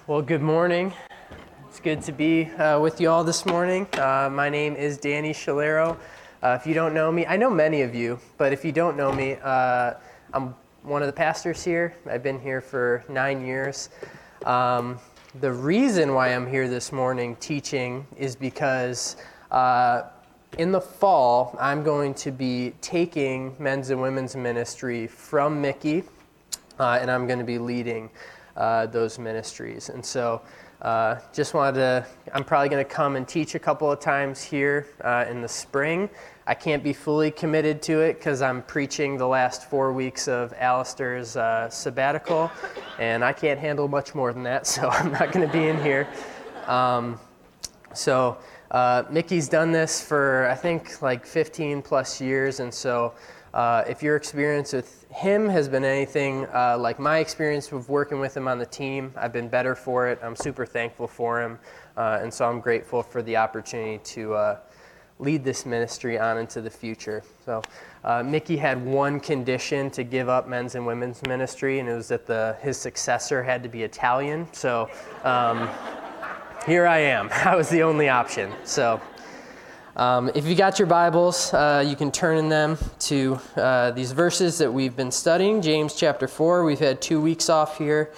Well, good morning. It's good to be with you all this morning. My name is Danny Shalero. If you don't know me, I know many of you, but if you don't know me, I'm one of the pastors here. I've been here for 9 years. The reason why I'm here this morning teaching is because in the fall, I'm going to be taking men's and women's ministry from Mickey, and I'm going to be leading those ministries. And so just wanted to, I'm probably going to come and teach a couple of times here in the spring. I can't be fully committed to it because I'm preaching the last 4 weeks of Alistair's sabbatical, and I can't handle much more than that, so I'm not going to be in here. Mickey's done this for, I think, like 15 plus years, and so if your experience with him has been anything like my experience with working with him on the team, I've been better for it. I'm super thankful for him, and so I'm grateful for the opportunity to lead this ministry on into the future. So Mickey had one condition to give up men's and women's ministry, and it was that his successor had to be Italian. So here I am. I was the only option. So if you got your Bibles, you can turn in them to these verses that we've been studying. James chapter 4. We've had 2 weeks off here.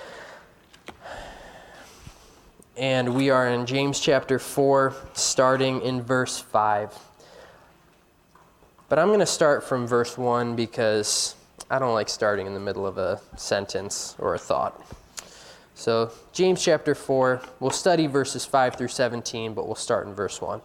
And we are in James chapter 4, starting in verse 5. But I'm going to start from verse 1 because I don't like starting in the middle of a sentence or a thought. So James chapter 4, we'll study verses 5 through 17, but we'll start in verse 1.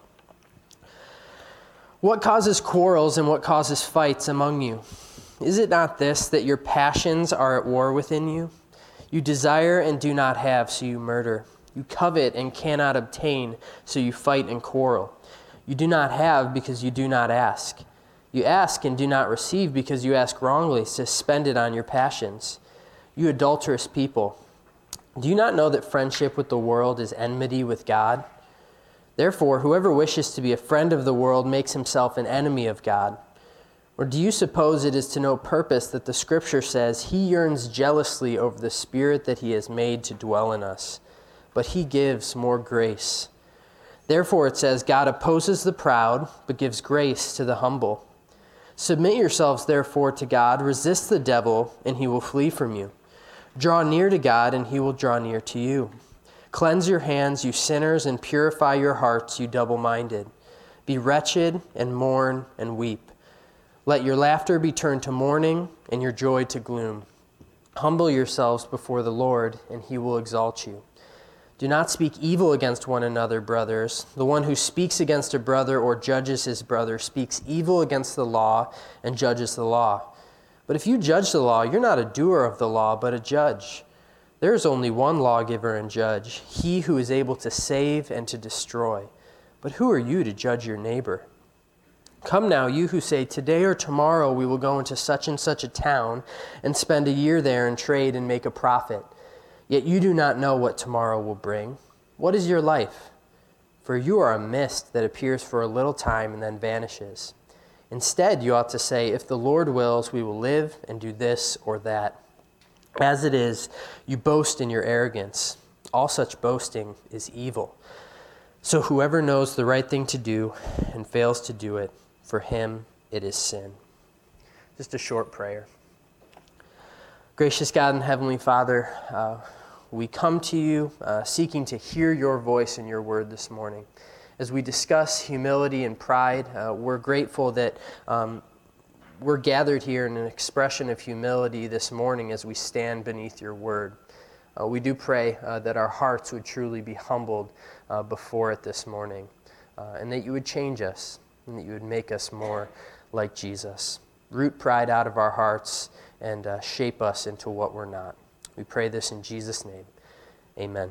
What causes quarrels and what causes fights among you? Is it not this, that your passions are at war within you? You desire and do not have, so you murder. You covet and cannot obtain, so you fight and quarrel. You do not have because you do not ask. You ask and do not receive because you ask wrongly to spend it on your passions. You adulterous people, do you not know that friendship with the world is enmity with God? Therefore, whoever wishes to be a friend of the world makes himself an enemy of God. Or do you suppose it is to no purpose that the Scripture says, He yearns jealously over the Spirit that He has made to dwell in us, but He gives more grace. Therefore it says, God opposes the proud, but gives grace to the humble. Submit yourselves therefore to God, resist the devil, and he will flee from you. Draw near to God, and He will draw near to you. Cleanse your hands, you sinners, and purify your hearts, you double-minded. Be wretched, and mourn, and weep. Let your laughter be turned to mourning, and your joy to gloom. Humble yourselves before the Lord, and He will exalt you. Do not speak evil against one another, brothers. The one who speaks against a brother or judges his brother speaks evil against the law and judges the law. But if you judge the law, you're not a doer of the law, but a judge. There is only one lawgiver and judge, He who is able to save and to destroy. But who are you to judge your neighbor? Come now, you who say, today or tomorrow we will go into such and such a town and spend a year there and trade and make a profit. Yet you do not know what tomorrow will bring. What is your life? For you are a mist that appears for a little time and then vanishes. Instead, you ought to say, if the Lord wills, we will live and do this or that. As it is, you boast in your arrogance. All such boasting is evil. So whoever knows the right thing to do and fails to do it, for him it is sin. Just a short prayer. Gracious God and Heavenly Father, we come to you seeking to hear your voice and your word this morning. As we discuss humility and pride, we're grateful that we're gathered here in an expression of humility this morning as we stand beneath your word. We do pray that our hearts would truly be humbled before it this morning, and that you would change us, and that you would make us more like Jesus. Root pride out of our hearts and shape us into what we're not. We pray this in Jesus' name. Amen.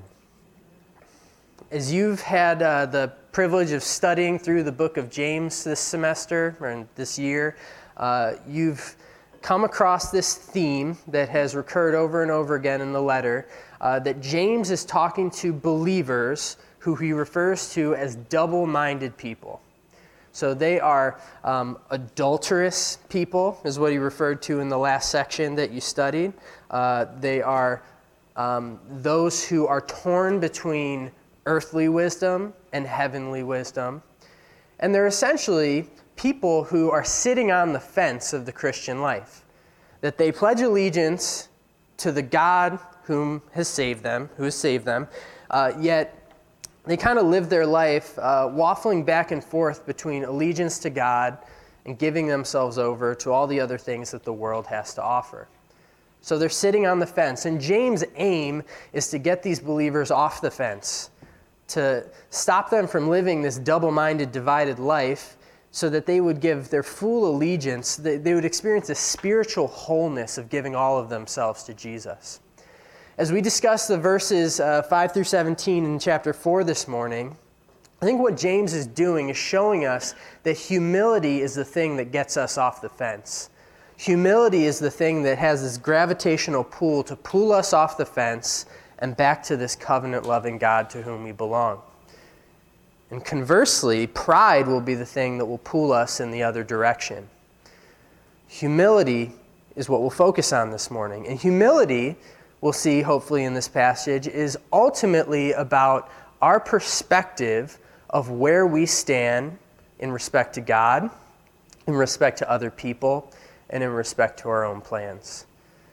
As you've had the privilege of studying through the book of James this semester, or this year, you've come across this theme that has recurred over and over again in the letter, that James is talking to believers who he refers to as double-minded people. So they are adulterous people, is what he referred to in the last section that you studied. They are those who are torn between earthly wisdom and heavenly wisdom. And they're essentially people who are sitting on the fence of the Christian life, that they pledge allegiance to the God who has saved them, yet they kind of live their life waffling back and forth between allegiance to God and giving themselves over to all the other things that the world has to offer. So they're sitting on the fence, and James' aim is to get these believers off the fence, to stop them from living this double-minded, divided life, so that they would give their full allegiance, they would experience a spiritual wholeness of giving all of themselves to Jesus. As we discuss the verses 5 through 17 in chapter 4 this morning, I think what James is doing is showing us that humility is the thing that gets us off the fence. Humility is the thing that has this gravitational pull to pull us off the fence and back to this covenant-loving God to whom we belong. And conversely, pride will be the thing that will pull us in the other direction. Humility is what we'll focus on this morning. And humility, we'll see hopefully in this passage, is ultimately about our perspective of where we stand in respect to God, in respect to other people, and in respect to our own plans.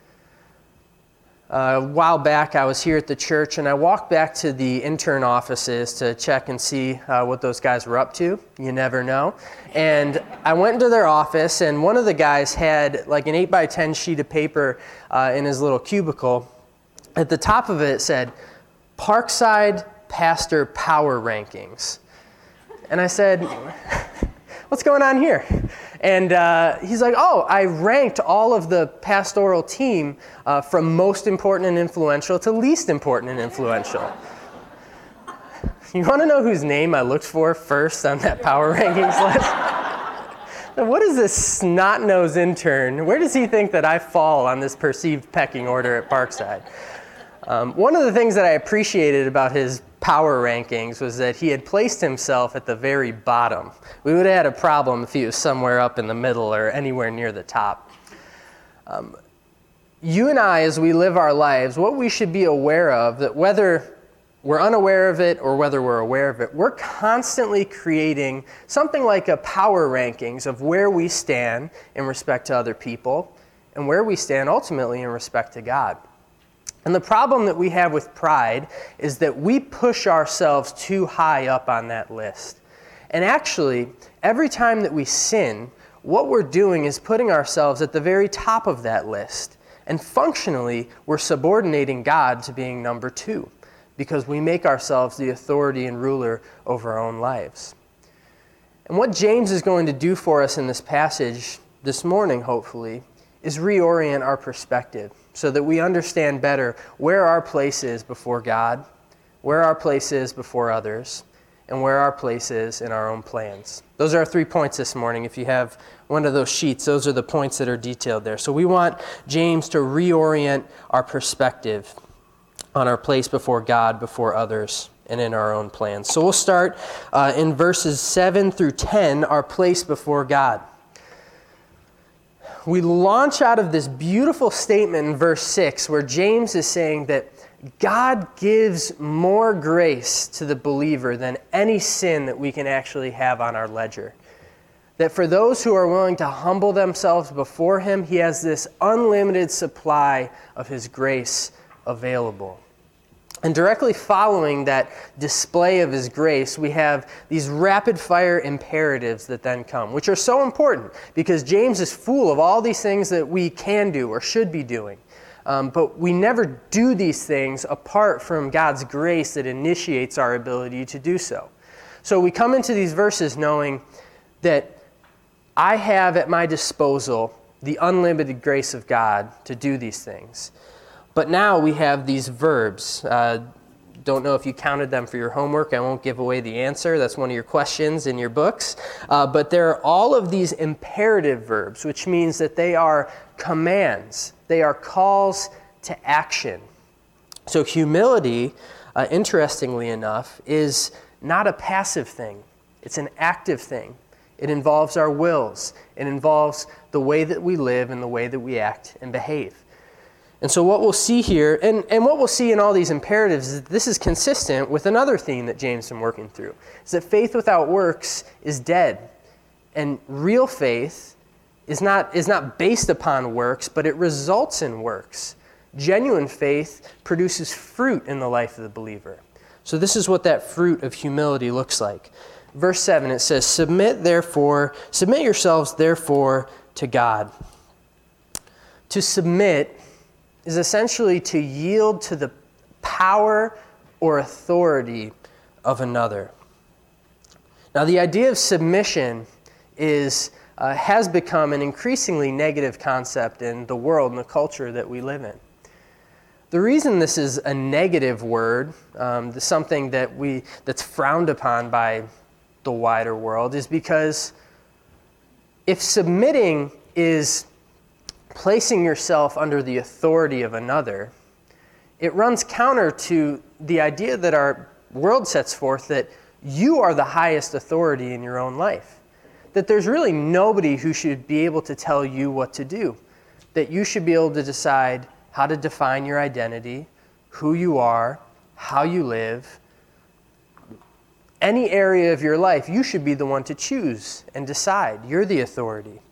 A while back, I was here at the church, and I walked back to the intern offices to check and see what those guys were up to. You never know. And I went into their office, and one of the guys had like an 8x10 sheet of paper in his little cubicle. At the top of it said, Parkside Pastor Power Rankings. And I said, what's going on here? And he's like, I ranked all of the pastoral team from most important and influential to least important and influential. You want to know whose name I looked for first on that power rankings list? What is this snot-nosed intern? Where does he think that I fall on this perceived pecking order at Parkside? One of the things that I appreciated about his power rankings was that he had placed himself at the very bottom. We would have had a problem if he was somewhere up in the middle or anywhere near the top. You and I, as we live our lives, what we should be aware of, that whether we're unaware of it or whether we're aware of it, we're constantly creating something like a power rankings of where we stand in respect to other people and where we stand ultimately in respect to God. And the problem that we have with pride is that we push ourselves too high up on that list. And actually, every time that we sin, what we're doing is putting ourselves at the very top of that list. And functionally, we're subordinating God to being number 2, because we make ourselves the authority and ruler over our own lives. And what James is going to do for us in this passage this morning, hopefully, is reorient our perspective so that we understand better where our place is before God, where our place is before others, and where our place is in our own plans. Those are our 3 points this morning. If you have one of those sheets, those are the points that are detailed there. So we want James to reorient our perspective on our place before God, before others, and in our own plans. So we'll start in verses 7 through 10, our place before God. We launch out of this beautiful statement in verse 6 where James is saying that God gives more grace to the believer than any sin that we can actually have on our ledger. That for those who are willing to humble themselves before Him, He has this unlimited supply of His grace available. And directly following that display of His grace, we have these rapid-fire imperatives that then come, which are so important because James is full of all these things that we can do or should be doing. But we never do these things apart from God's grace that initiates our ability to do so. So we come into these verses knowing that I have at my disposal the unlimited grace of God to do these things. But now we have these verbs. Don't know if you counted them for your homework. I won't give away the answer. That's one of your questions in your books. But there are all of these imperative verbs, which means that they are commands. They are calls to action. So humility, interestingly enough, is not a passive thing. It's an active thing. It involves our wills. It involves the way that we live and the way that we act and behave. And so what we'll see here, and what we'll see in all these imperatives, is that this is consistent with another theme that James has been working through, is that faith without works is dead. And real faith is not based upon works, but it results in works. Genuine faith produces fruit in the life of the believer. So this is what that fruit of humility looks like. Verse 7, it says, Submit yourselves therefore to God. To submit is essentially to yield to the power or authority of another. Now, the idea of submission has become an increasingly negative concept in the world and the culture that we live in. The reason this is a negative word, something that's frowned upon by the wider world, is because if submitting is placing yourself under the authority of another, it runs counter to the idea that our world sets forth that you are the highest authority in your own life. That there's really nobody who should be able to tell you what to do. That you should be able to decide how to define your identity, who you are, how you live. Any area of your life, you should be the one to choose and decide. You're the authority.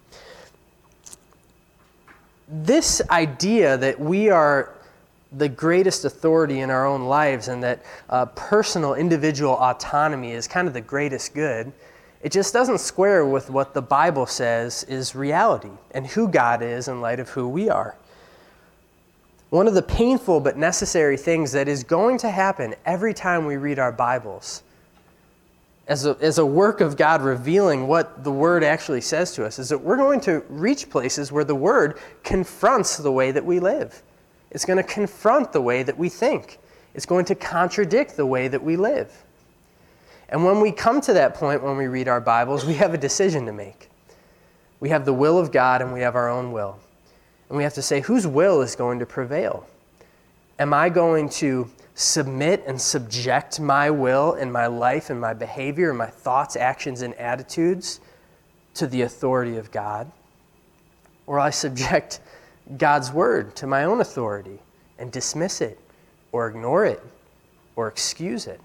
This idea that we are the greatest authority in our own lives and that personal individual autonomy is kind of the greatest good, it just doesn't square with what the Bible says is reality and who God is in light of who we are. One of the painful but necessary things that is going to happen every time we read our Bibles as a work of God revealing what the Word actually says to us is that we're going to reach places where the Word confronts the way that we live. It's going to confront the way that we think. It's going to contradict the way that we live. And when we come to that point when we read our Bibles, we have a decision to make. We have the will of God and we have our own will. And we have to say, whose will is going to prevail? Am I going to submit and subject my will and my life and my behavior and my thoughts, actions, and attitudes to the authority of God? Or I subject God's word to my own authority and dismiss it or ignore it or excuse it?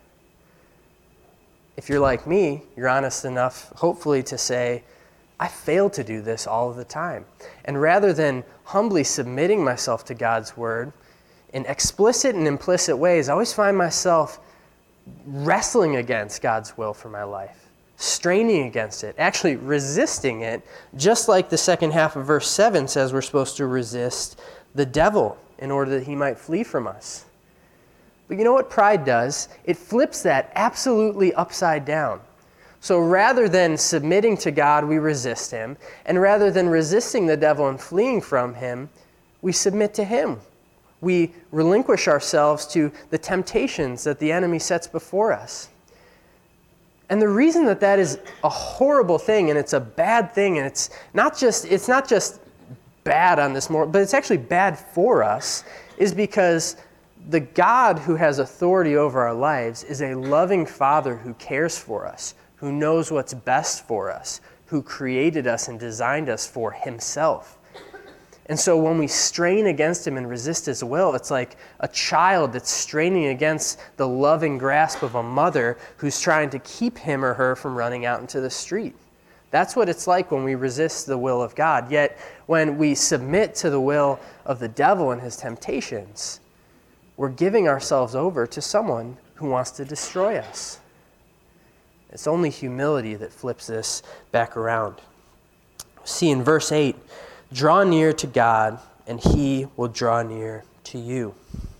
If you're like me, you're honest enough, hopefully, to say, I fail to do this all of the time. And rather than humbly submitting myself to God's word, in explicit and implicit ways, I always find myself wrestling against God's will for my life, straining against it, actually resisting it, just like the second half of verse 7 says we're supposed to resist the devil in order that he might flee from us. But you know what pride does? It flips that absolutely upside down. So rather than submitting to God, we resist him. And rather than resisting the devil and fleeing from him, we submit to him. We relinquish ourselves to the temptations that the enemy sets before us. And the reason that is a horrible thing and it's a bad thing, and it's not just bad on this moral, but it's actually bad for us, is because the God who has authority over our lives is a loving Father who cares for us, who knows what's best for us, who created us and designed us for himself. And so when we strain against him and resist his will, it's like a child that's straining against the loving grasp of a mother who's trying to keep him or her from running out into the street. That's what it's like when we resist the will of God. Yet when we submit to the will of the devil and his temptations, we're giving ourselves over to someone who wants to destroy us. It's only humility that flips this back around. See in verse 8, draw near to God, and he will draw near to you.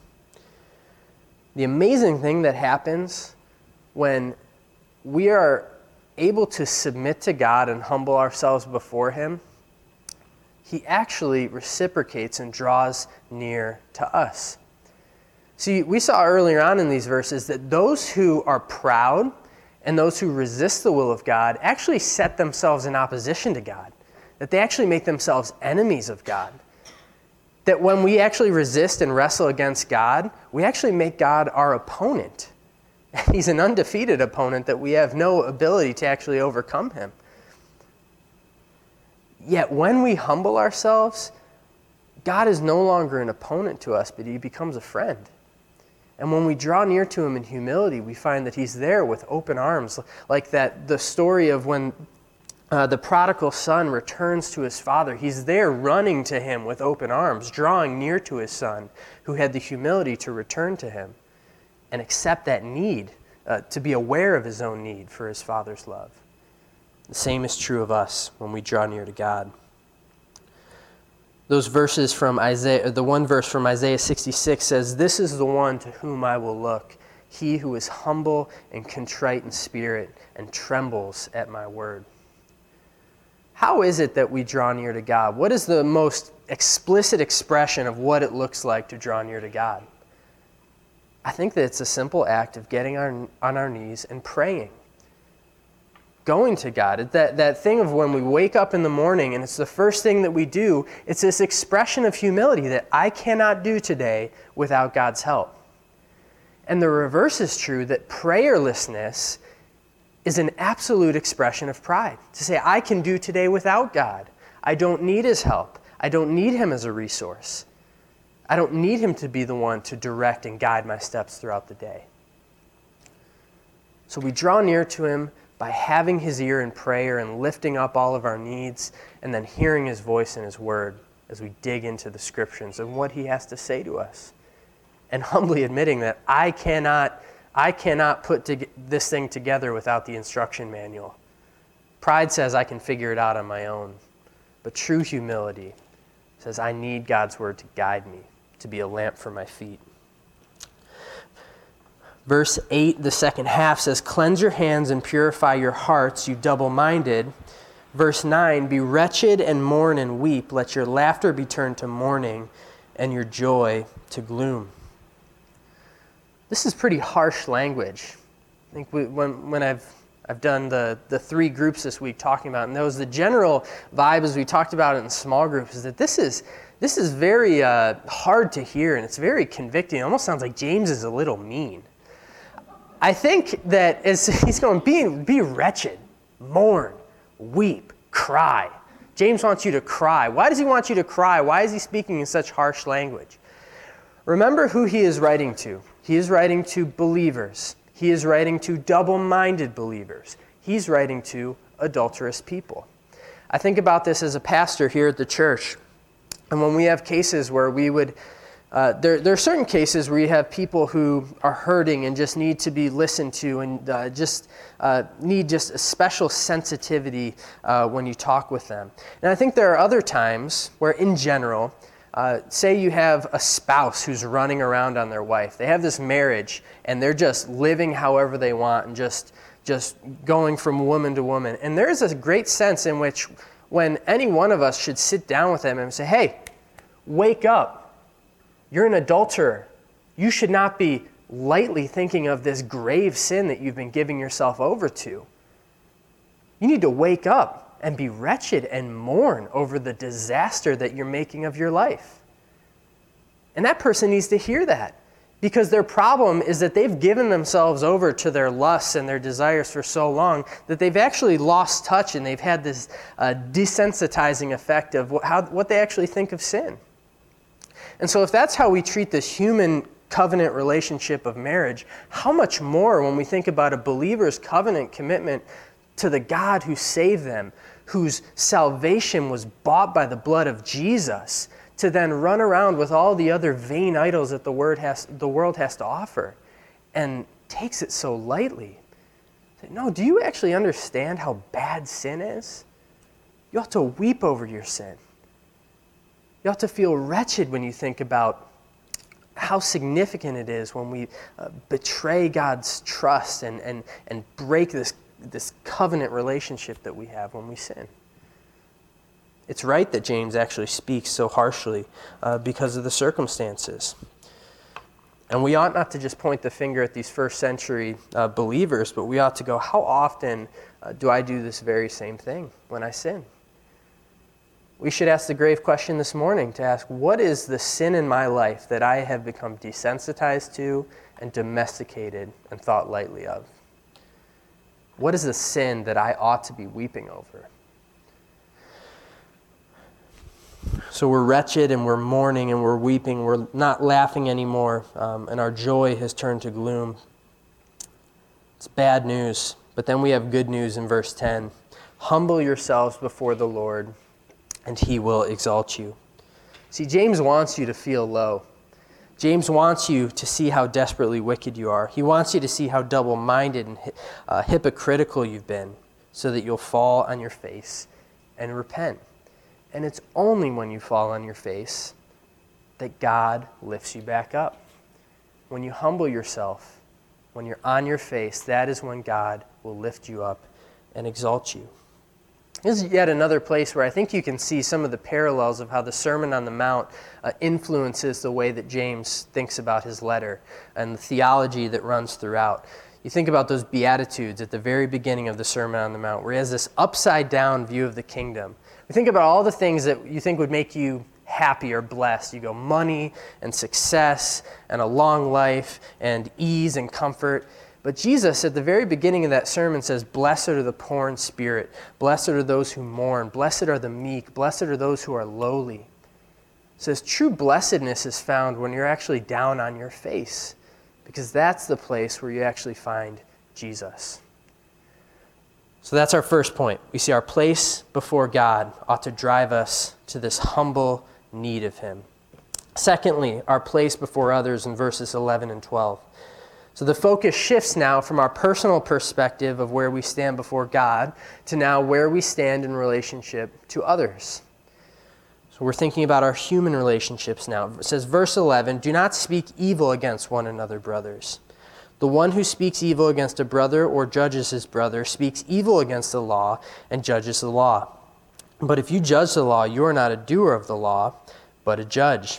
The amazing thing that happens when we are able to submit to God and humble ourselves before him, he actually reciprocates and draws near to us. See, we saw earlier on in these verses that those who are proud and those who resist the will of God actually set themselves in opposition to God, that they actually make themselves enemies of God. That when we actually resist and wrestle against God, we actually make God our opponent. He's an undefeated opponent that we have no ability to actually overcome him. Yet when we humble ourselves, God is no longer an opponent to us, but he becomes a friend. And when we draw near to him in humility, we find that he's there with open arms, like the story of when the prodigal son returns to his father. He's there running to him with open arms, drawing near to his son, who had the humility to return to him and accept that need, to be aware of his own need for his father's love. The same is true of us when we draw near to God. Those verses from Isaiah, the one verse from Isaiah 66 says, "This is the one to whom I will look, he who is humble and contrite in spirit and trembles at my word." How is it that we draw near to God? What is the most explicit expression of what it looks like to draw near to God? I think that it's a simple act of getting on our knees and praying. Going to God. That thing of when we wake up in the morning and it's the first thing that we do, it's this expression of humility that I cannot do today without God's help. And the reverse is true, that prayerlessness is an absolute expression of pride. To say, I can do today without God. I don't need his help. I don't need him as a resource. I don't need him to be the one to direct and guide my steps throughout the day. So we draw near to him by having his ear in prayer and lifting up all of our needs, and then hearing his voice and his word as we dig into the scriptures and what he has to say to us. And humbly admitting that I cannot put this thing together without the instruction manual. Pride says I can figure it out on my own. But true humility says I need God's word to guide me, to be a lamp for my feet. Verse 8, the second half says, "Cleanse your hands and purify your hearts, you double-minded." Verse 9, "Be wretched and mourn and weep. Let your laughter be turned to mourning and your joy to gloom." This is pretty harsh language. I think when I've done the three groups this week talking about, and the general vibe as we talked about it in small groups is that this is very hard to hear, and it's very convicting. It almost sounds like James is a little mean. I think that as he's going, be wretched, mourn, weep, cry. James wants you to cry. Why does he want you to cry? Why is he speaking in such harsh language? Remember who he is writing to. He is writing to believers. He is writing to double-minded believers. He's writing to adulterous people. I think about this as a pastor here at the church. And when we have cases where we would there are certain cases where you have people who are hurting and just need to be listened to and need just a special sensitivity when you talk with them. And I think there are other times where, in general, say you have a spouse who's running around on their wife. They have this marriage and they're just living however they want and just going from woman to woman. And there is a great sense in which when any one of us should sit down with them and say, "Hey, wake up. You're an adulterer. You should not be lightly thinking of this grave sin that you've been giving yourself over to. You need to wake up and be wretched and mourn over the disaster that you're making of your life." And that person needs to hear that, because their problem is that they've given themselves over to their lusts and their desires for so long that they've actually lost touch, and they've had this desensitizing effect of what they actually think of sin. And so if that's how we treat this human covenant relationship of marriage, how much more when we think about a believer's covenant commitment to the God who saved them, whose salvation was bought by the blood of Jesus, to then run around with all the other vain idols that the world has to offer, and takes it so lightly. No, do you actually understand how bad sin is? You ought to weep over your sin. You ought to feel wretched when you think about how significant it is when we betray God's trust and break this covenant relationship that we have when we sin. It's right that James actually speaks so harshly because of the circumstances. And we ought not to just point the finger at these first century believers, but we ought to go, how often do I do this very same thing when I sin? We should ask the grave question this morning to ask, what is the sin in my life that I have become desensitized to and domesticated and thought lightly of? What is the sin that I ought to be weeping over? So we're wretched and we're mourning and we're weeping. We're not laughing anymore, and our joy has turned to gloom. It's bad news. But then we have good news in verse 10. Humble yourselves before the Lord, and he will exalt you. See, James wants you to feel low. James wants you to see how desperately wicked you are. He wants you to see how double-minded and hypocritical you've been, so that you'll fall on your face and repent. And it's only when you fall on your face that God lifts you back up. When you humble yourself, when you're on your face, that is when God will lift you up and exalt you. This is yet another place where I think you can see some of the parallels of how the Sermon on the Mount influences the way that James thinks about his letter and the theology that runs throughout. You think about those Beatitudes at the very beginning of the Sermon on the Mount, where he has this upside-down view of the kingdom. You think about all the things that you think would make you happy or blessed. You go money and success and a long life and ease and comfort. But Jesus, at the very beginning of that sermon, says, "Blessed are the poor in spirit. Blessed are those who mourn. Blessed are the meek. Blessed are those who are lowly." It says true blessedness is found when you're actually down on your face, because that's the place where you actually find Jesus. So that's our first point. We see our place before God ought to drive us to this humble need of him. Secondly, our place before others in verses 11 and 12. So the focus shifts now from our personal perspective of where we stand before God to now where we stand in relationship to others. So we're thinking about our human relationships now. It says, verse 11, "Do not speak evil against one another, brothers. The one who speaks evil against a brother or judges his brother speaks evil against the law and judges the law. But if you judge the law, you are not a doer of the law, but a judge."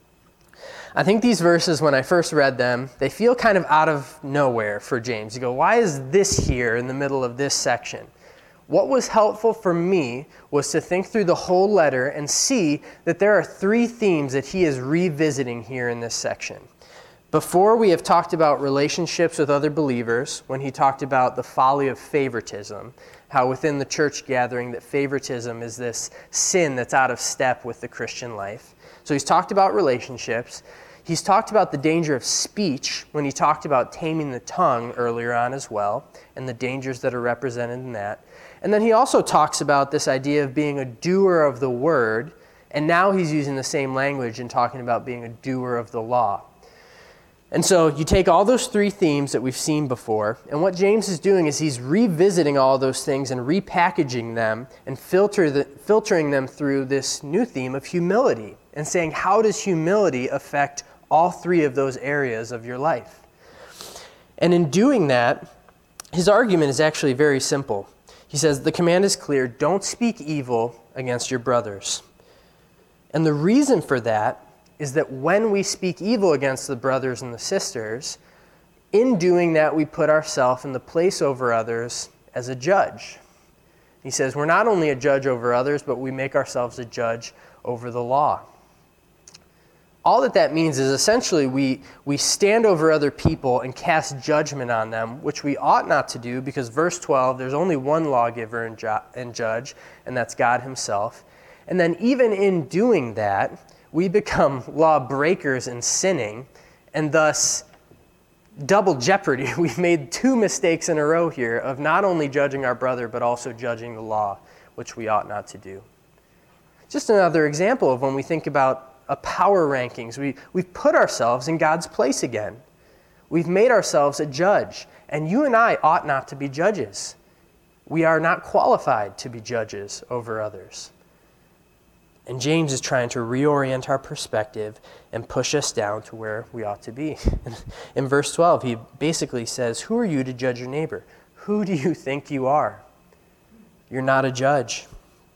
I think these verses, when I first read them, they feel kind of out of nowhere for James. You go, why is this here in the middle of this section? What was helpful for me was to think through the whole letter and see that there are three themes that he is revisiting here in this section. Before, we have talked about relationships with other believers when he talked about the folly of favoritism, how within the church gathering that favoritism is this sin that's out of step with the Christian life. So he's talked about relationships. He's talked about the danger of speech when he talked about taming the tongue earlier on as well, and the dangers that are represented in that. And then he also talks about this idea of being a doer of the word, and now he's using the same language and talking about being a doer of the law. And so you take all those three themes that we've seen before, and what James is doing is he's revisiting all those things and repackaging them and filtering them through this new theme of humility and saying, how does humility affect all three of those areas of your life? And in doing that, his argument is actually very simple. He says, the command is clear, don't speak evil against your brothers. And the reason for that is that when we speak evil against the brothers and the sisters, in doing that we put ourselves in the place over others as a judge. He says we're not only a judge over others, but we make ourselves a judge over the law. All that means is essentially we stand over other people and cast judgment on them, which we ought not to do because verse 12, there's only one lawgiver and judge, and that's God himself. And then even in doing that, we become lawbreakers and sinning, and thus double jeopardy. We've made two mistakes in a row here of not only judging our brother, but also judging the law, which we ought not to do. Just another example of when we think about power rankings. We've put ourselves in God's place again. We've made ourselves a judge, and you and I ought not to be judges. We are not qualified to be judges over others. And James is trying to reorient our perspective and push us down to where we ought to be. In verse 12, he basically says, who are you to judge your neighbor? Who do you think you are? You're not a judge.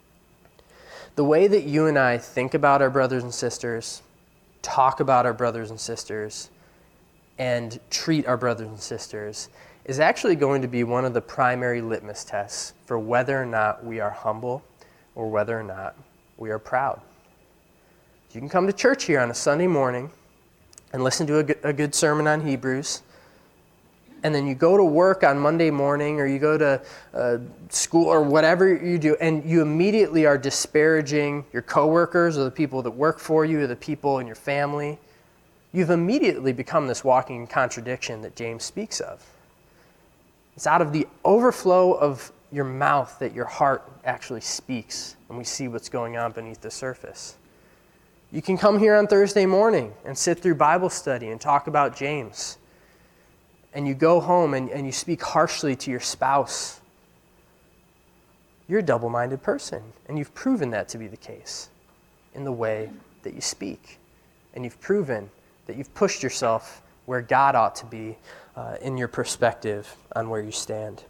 The way that you and I think about our brothers and sisters, talk about our brothers and sisters, and treat our brothers and sisters is actually going to be one of the primary litmus tests for whether or not we are humble or whether or not we are proud. You can come to church here on a Sunday morning and listen to a good sermon on Hebrews, and then you go to work on Monday morning, or you go to school, or whatever you do, and you immediately are disparaging your coworkers or the people that work for you or the people in your family, you've immediately become this walking contradiction that James speaks of. It's out of the overflow of your mouth that your heart actually speaks, and we see what's going on beneath the surface. You can come here on Thursday morning and sit through Bible study and talk about James. And you go home and you speak harshly to your spouse. You're a double-minded person, and you've proven that to be the case in the way that you speak. And you've proven that you've pushed yourself where God ought to be in your perspective on where you stand.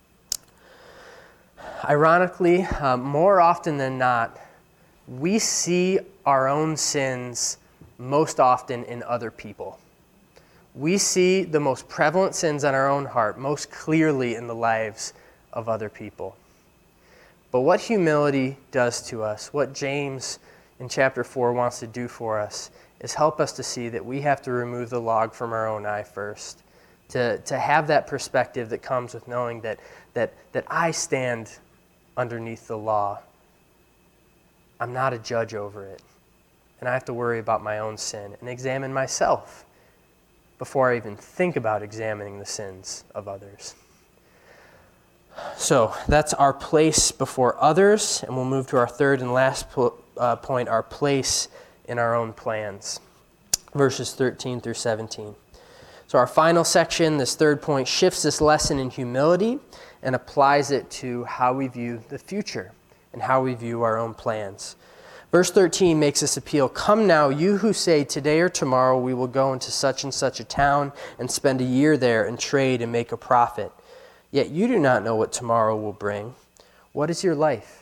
Ironically, more often than not, we see our own sins most often in other people. We see the most prevalent sins on our own heart most clearly in the lives of other people. But what humility does to us, what James in chapter 4 wants to do for us, is help us to see that we have to remove the log from our own eye first. To have that perspective that comes with knowing that I stand underneath the law. I'm not a judge over it. And I have to worry about my own sin and examine myself before I even think about examining the sins of others. So that's our place before others, and we'll move to our third and last point, our place in our own plans. Verses 13 through 17. So our final section, this third point, shifts this lesson in humility and applies it to how we view the future and how we view our own plans. Verse 13 makes this appeal, "Come now, you who say, today or tomorrow we will go into such and such a town and spend a year there and trade and make a profit. Yet you do not know what tomorrow will bring. What is your life?"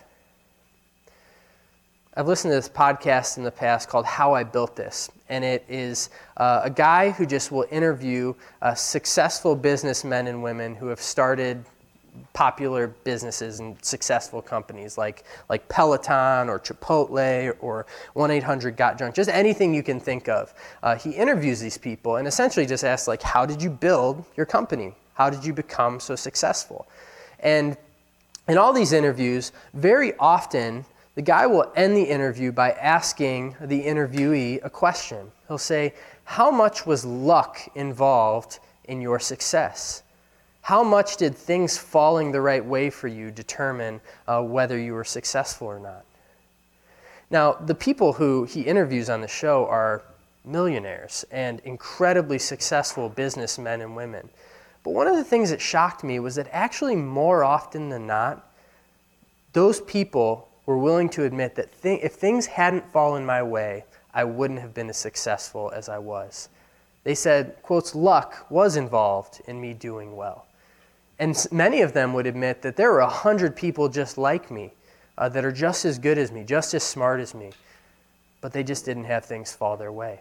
I've listened to this podcast in the past called How I Built This, and it is a guy who just will interview successful businessmen and women who have started popular businesses and successful companies like Peloton or Chipotle or 1-800-GOT-JUNK, just anything you can think of. He interviews these people and essentially just asks, how did you build your company? How did you become so successful? And in all these interviews, very often, the guy will end the interview by asking the interviewee a question. He'll say, how much was luck involved in your success? How much did things falling the right way for you determine whether you were successful or not? Now, the people who he interviews on the show are millionaires and incredibly successful businessmen and women. But one of the things that shocked me was that actually more often than not, those people were willing to admit that if things hadn't fallen my way, I wouldn't have been as successful as I was. They said, quotes, luck was involved in me doing well. And many of them would admit that there were 100 people just like me that are just as good as me, just as smart as me, but they just didn't have things fall their way.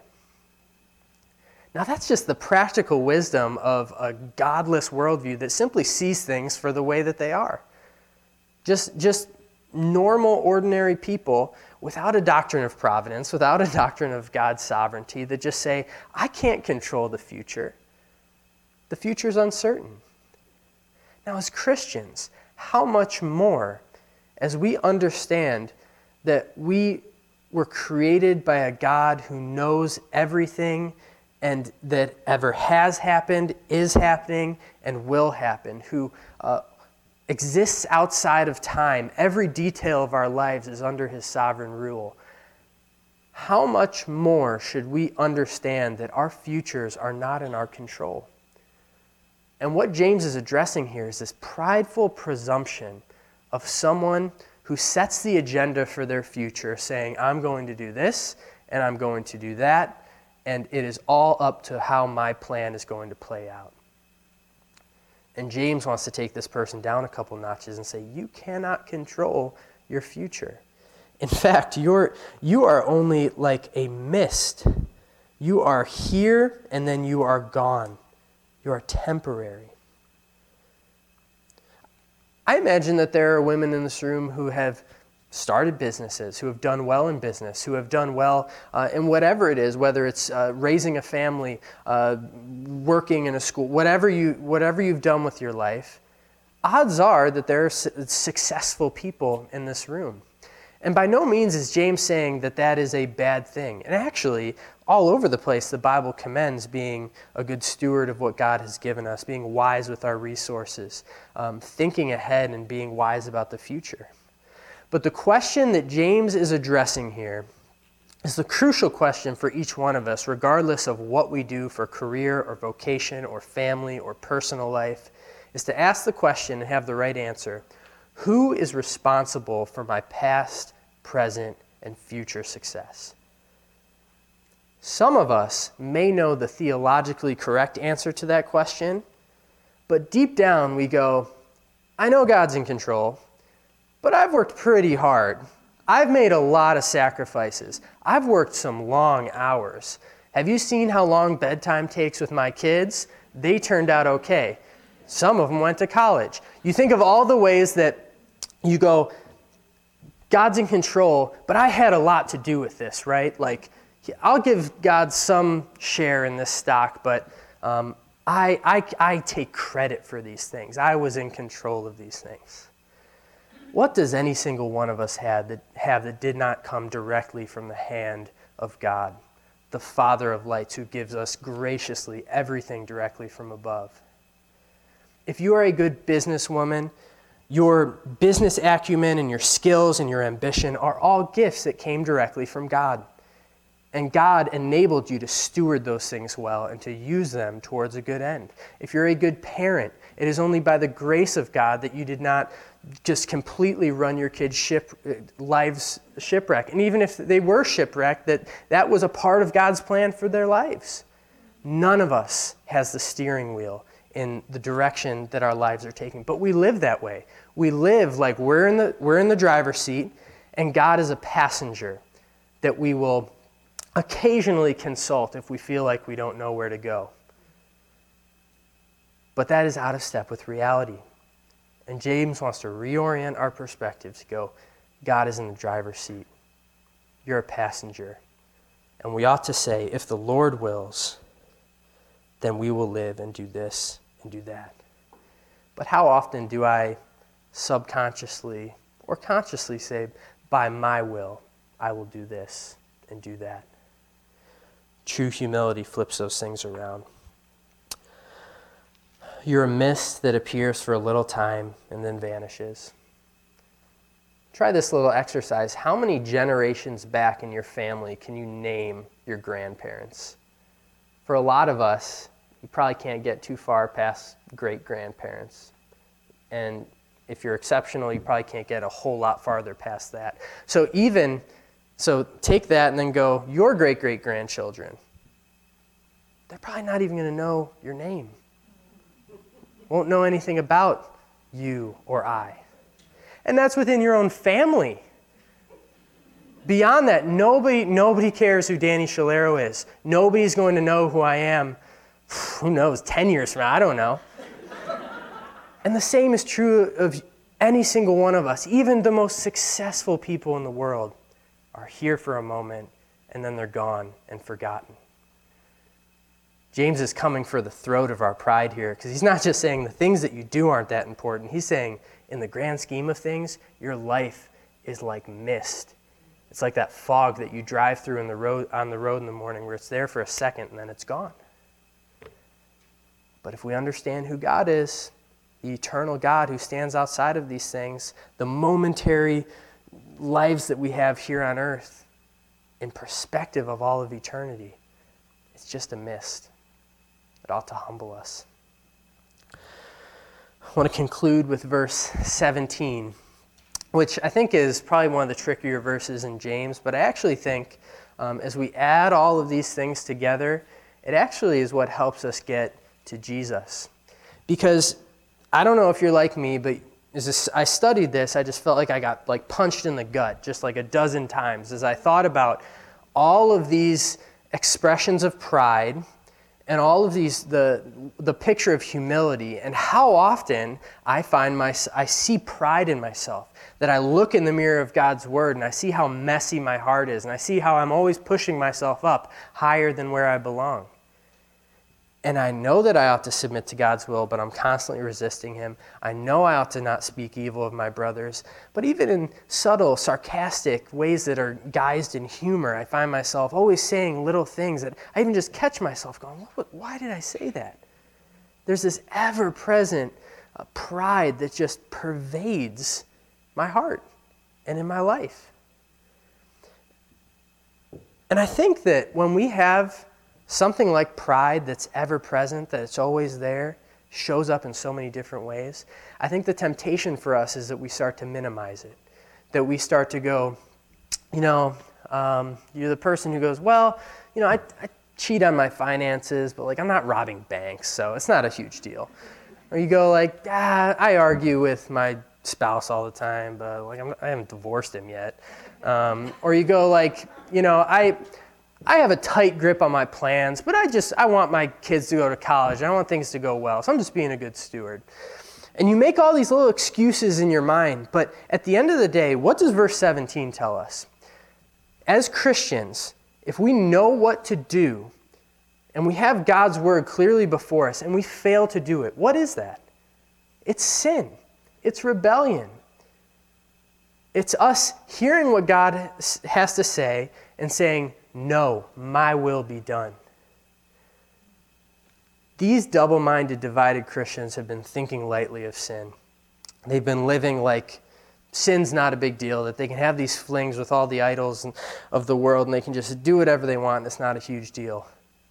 Now that's just the practical wisdom of a godless worldview that simply sees things for the way that they are. Just normal, ordinary people without a doctrine of providence, without a doctrine of God's sovereignty, that just say, I can't control the future. The future's uncertain. Now, as Christians, how much more as we understand that we were created by a God who knows everything and that ever has happened, is happening, and will happen, who exists outside of time. Every detail of our lives is under his sovereign rule. How much more should we understand that our futures are not in our control? And what James is addressing here is this prideful presumption of someone who sets the agenda for their future, saying, I'm going to do this, and I'm going to do that, and it is all up to how my plan is going to play out. And James wants to take this person down a couple notches and say, you cannot control your future. In fact, you are only like a mist. You are here, and then you are gone. You are temporary. I imagine that there are women in this room who have started businesses, who have done well in business, who have done well in whatever it is, whether it's raising a family, working in a school, whatever you've done with your life, odds are that there are successful people in this room. And by no means is James saying that that is a bad thing. And actually, all over the place, the Bible commends being a good steward of what God has given us, being wise with our resources, thinking ahead and being wise about the future. But the question that James is addressing here is the crucial question for each one of us, regardless of what we do for career or vocation or family or personal life, is to ask the question and have the right answer. Who is responsible for my past, present, and future success? Some of us may know the theologically correct answer to that question, but deep down we go, I know God's in control, but I've worked pretty hard. I've made a lot of sacrifices. I've worked some long hours. Have you seen how long bedtime takes with my kids? They turned out okay. Some of them went to college. You think of all the ways that you go, God's in control, but I had a lot to do with this, right? Like, I'll give God some share in this stock, but I take credit for these things. I was in control of these things. What does any single one of us have that did not come directly from the hand of God, the Father of lights, who gives us graciously everything directly from above? If you are a good businesswoman, your business acumen and your skills and your ambition are all gifts that came directly from God. And God enabled you to steward those things well and to use them towards a good end. If you're a good parent, it is only by the grace of God that you did not just completely run your kids' lives shipwreck. And even if they were shipwrecked, that was a part of God's plan for their lives. None of us has the steering wheel in the direction that our lives are taking. But we live that way. We live like we're in the driver's seat, and God is a passenger that we will occasionally consult if we feel like we don't know where to go. But that is out of step with reality. And James wants to reorient our perspective to go, God is in the driver's seat. You're a passenger. And we ought to say, if the Lord wills, then we will live and do this and do that. But how often do I subconsciously or consciously say, by my will, I will do this and do that? True humility flips those things around. You're a mist that appears for a little time and then vanishes. Try this little exercise. How many generations back in your family can you name your grandparents? For a lot of us, you probably can't get too far past great-grandparents. And if you're exceptional, you probably can't get a whole lot farther past that. So take that and then go, your great-great-grandchildren. They're probably not even going to know your name. Won't know anything about you or I. And that's within your own family. Beyond that, nobody cares who Danny Shalero is. Nobody's going to know who I am. Who knows, 10 years from now, I don't know. And the same is true of any single one of us. Even the most successful people in the world are here for a moment, and then they're gone and forgotten. James is coming for the throat of our pride here, because he's not just saying the things that you do aren't that important. He's saying, in the grand scheme of things, your life is like mist. It's like that fog that you drive through on the road in the morning, where it's there for a second and then it's gone. But if we understand who God is, the eternal God who stands outside of these things, the momentary lives that we have here on earth, in perspective of all of eternity, it's just a mist. It ought to humble us. I want to conclude with verse 17, which I think is probably one of the trickier verses in James, but I actually think as we add all of these things together, it actually is what helps us get to Jesus. Because I don't know if you're like me, but I studied this, I just felt like I got punched in the gut just like a dozen times as I thought about all of these expressions of pride and all of these, the picture of humility, and how often I see pride in myself, that I look in the mirror of God's word and I see how messy my heart is, and I see how I'm always pushing myself up higher than where I belong. And I know that I ought to submit to God's will, but I'm constantly resisting him. I know I ought to not speak evil of my brothers, but even in subtle, sarcastic ways that are guised in humor, I find myself always saying little things that I even just catch myself going, why did I say that? There's this ever-present pride that just pervades my heart and in my life. And I think that when we have something like pride that's ever present, that it's always there, shows up in so many different ways, I think the temptation for us is that we start to minimize it. That we start to go, you're the person who goes, I cheat on my finances, but I'm not robbing banks, so it's not a huge deal. Or you go I argue with my spouse all the time, but I haven't divorced him yet. Or you go I have a tight grip on my plans, but I want my kids to go to college. I want things to go well, so I'm just being a good steward. And you make all these little excuses in your mind, but at the end of the day, what does verse 17 tell us? As Christians, if we know what to do, and we have God's word clearly before us, and we fail to do it, what is that? It's sin. It's rebellion. It's us hearing what God has to say and saying, no, my will be done. These double-minded, divided Christians have been thinking lightly of sin. They've been living like sin's not a big deal, that they can have these flings with all the idols of the world and they can just do whatever they want and it's not a huge deal.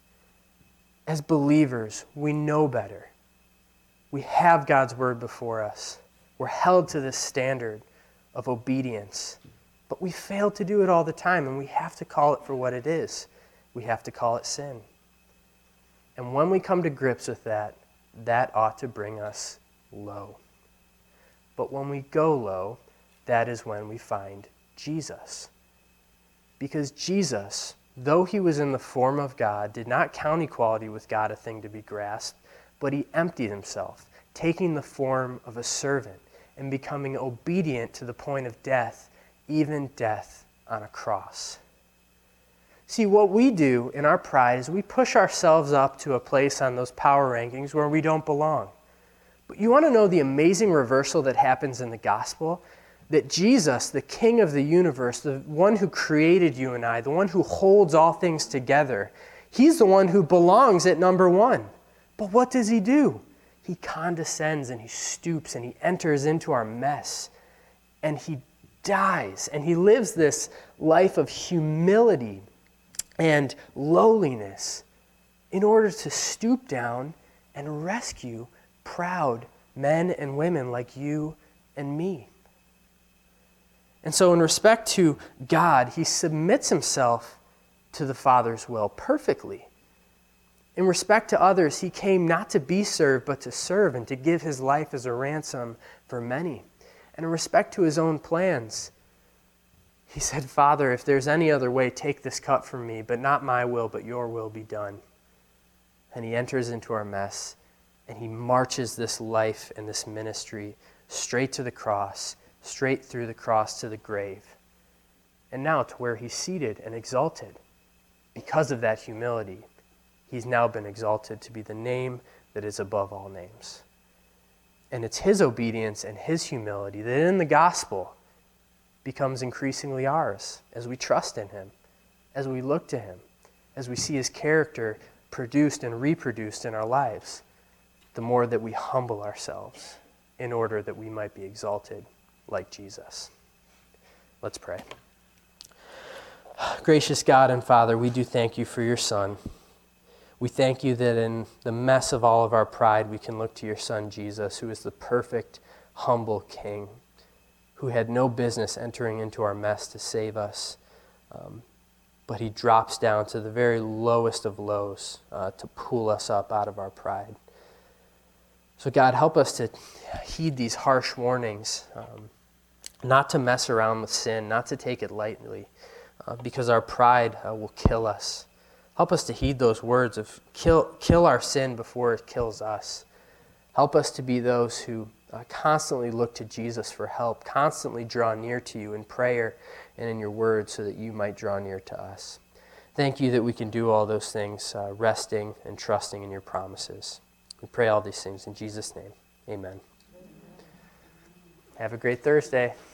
As believers, we know better. We have God's word before us. We're held to this standard of obedience. But we fail to do it all the time, and we have to call it for what it is. We have to call it sin. And when we come to grips with that, that ought to bring us low. But when we go low, that is when we find Jesus. Because Jesus, though he was in the form of God, did not count equality with God a thing to be grasped, but he emptied himself, taking the form of a servant and becoming obedient to the point of death, even death on a cross. See, what we do in our pride is we push ourselves up to a place on those power rankings where we don't belong. But you want to know the amazing reversal that happens in the gospel? That Jesus, the King of the universe, the one who created you and I, the one who holds all things together, he's the one who belongs at number one. But what does he do? He condescends and he stoops and he enters into our mess. And he dies, and he lives this life of humility and lowliness in order to stoop down and rescue proud men and women like you and me. And so in respect to God, he submits himself to the Father's will perfectly. In respect to others, he came not to be served, but to serve and to give his life as a ransom for many. And in respect to his own plans, he said, Father, if there's any other way, take this cup from me, but not my will, but your will be done. And he enters into our mess, and he marches this life and this ministry straight to the cross, straight through the cross to the grave, and now to where he's seated and exalted. Because of that humility, he's now been exalted to be the name that is above all names. And it's his obedience and his humility that in the gospel becomes increasingly ours as we trust in him, as we look to him, as we see his character produced and reproduced in our lives, the more that we humble ourselves in order that we might be exalted like Jesus. Let's pray. Gracious God and Father, we do thank you for your Son. We thank you that in the mess of all of our pride, we can look to your Son, Jesus, who is the perfect, humble King, who had no business entering into our mess to save us. But he drops down to the very lowest of lows to pull us up out of our pride. So God, help us to heed these harsh warnings, not to mess around with sin, not to take it lightly, because our pride will kill us. Help us to heed those words of kill our sin before it kills us. Help us to be those who constantly look to Jesus for help, constantly draw near to you in prayer and in your word so that you might draw near to us. Thank you that we can do all those things, resting and trusting in your promises. We pray all these things in Jesus' name. Amen. Have a great Thursday.